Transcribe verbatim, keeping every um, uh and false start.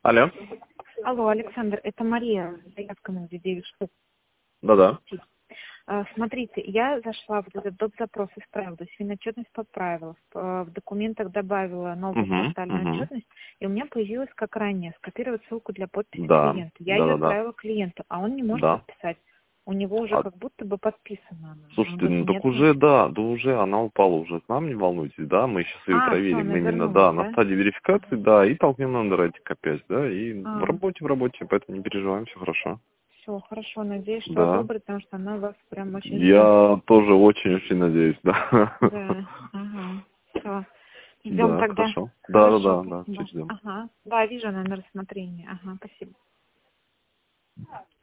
Алло. Алло, Александр, это Мария, заявка на девять штук. Да-да. А, Смотрите, я зашла в этот доп. Запрос, исправила, то есть финотчетность поправила, в в документах добавила новую Угу, квартальную угу. отчетность, и у меня появилась как ранее, скопировать ссылку для подписи Да. клиента. Я ее Да-да-да. отправила клиенту, а он не может Да. подписать. У него уже А, как будто бы подписана она. Он слушайте, говорит, ну так нет. уже, да, да уже она упала уже к нам, не волнуйтесь, да, мы сейчас ее А, все, проверим она именно, вернулась, да, на да? стадии верификации, да, и толкнем на андеррайтинг опять, да, и в А, работе, в работе, поэтому не переживаем, все хорошо. все, хорошо, надеюсь, что Да. одобрит, потому что она вас прям очень ждет. Я тоже очень-очень надеюсь, да. Да, ага, все. Ждем Да, тогда. хорошо. Хорошо, Да-да-да, да, спасибо. все ждем. Ага. Да, вижу она на рассмотрении. Ага, спасибо.